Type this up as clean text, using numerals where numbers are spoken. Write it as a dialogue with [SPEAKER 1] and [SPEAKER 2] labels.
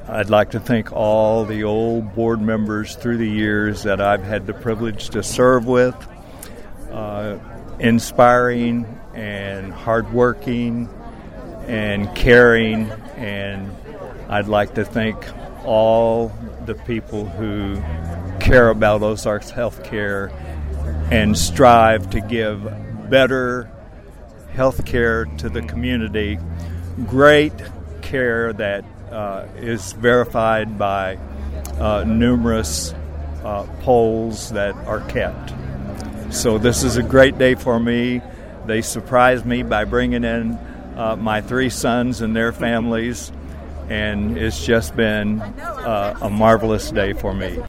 [SPEAKER 1] I'd like to thank all the old board members through the years that I've had the privilege to serve with. Inspiring and hardworking and caring, and I'd like to thank all the people who care about Ozarks Healthcare and strive to give better health care to the community. Great care that is verified by numerous polls that are kept. So this is a great day for me. They surprised me by bringing in my 3 sons and their families, and it's just been a marvelous day for me.